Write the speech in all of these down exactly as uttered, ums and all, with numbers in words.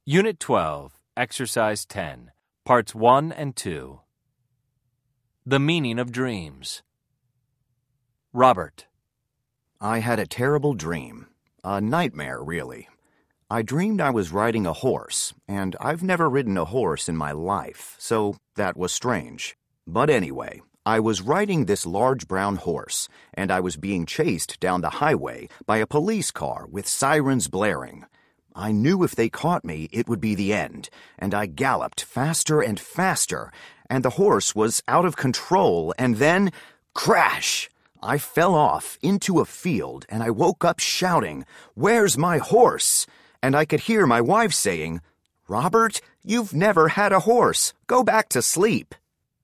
Unit twelve, Exercise ten, Parts one and two. The meaning of dreams. Robert. I had a terrible dream. A nightmare, really. I dreamed I was riding a horse, and I've never ridden a horse in my life, so that was strange. But anyway, I was riding this large brown horse, and I was being chased down the highway by a police car with sirens blaring. I knew if they caught me, it would be the end, and I galloped faster and faster, and the horse was out of control, and then, crash! I fell off into a field, and I woke up shouting, "Where's my horse?" And I could hear my wife saying, "Robert, you've never had a horse. Go back to sleep."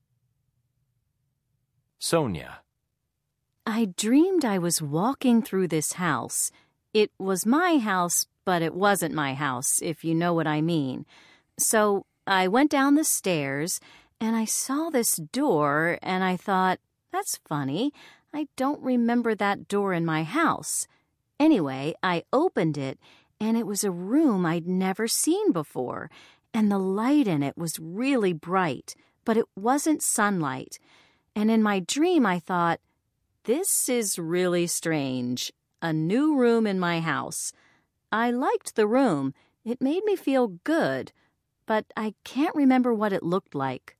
Sonia. I dreamed I was walking through this house. It was my house, but it wasn't my house, if you know what I mean. So I went down the stairs, and I saw this door, and I thought, that's funny. I don't remember that door in my house. Anyway, I opened it, and it was a room I'd never seen before, and the light in it was really bright, but it wasn't sunlight. And in my dream, I thought, this is really strange. A new room in my house. I liked the room. It made me feel good, but I can't remember what it looked like.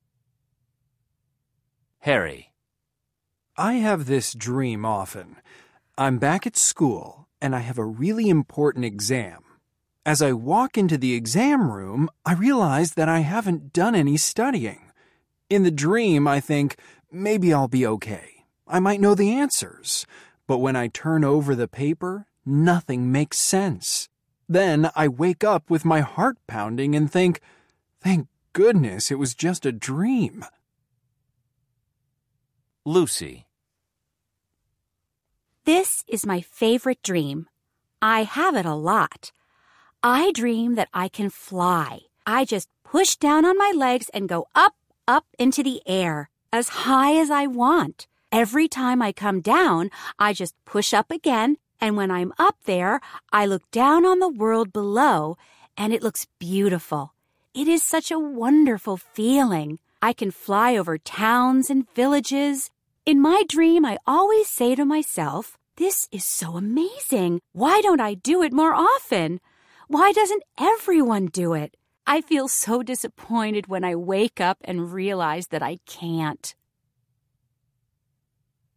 Harry. I have this dream often. I'm back at school, and I have a really important exam. As I walk into the exam room, I realize that I haven't done any studying. In the dream, I think, maybe I'll be okay. I might know the answers. But when I turn over the paper, nothing makes sense. Then I wake up with my heart pounding and think, thank goodness it was just a dream. Lucy. This is my favorite dream. I have it a lot. I dream that I can fly. I just push down on my legs and go up, up into the air, as high as I want. Every time I come down, I just push up again, and when I'm up there, I look down on the world below, and it looks beautiful. It is such a wonderful feeling. I can fly over towns and villages. In my dream, I always say to myself, this is so amazing. Why don't I do it more often? Why doesn't everyone do it? I feel so disappointed when I wake up and realize that I can't.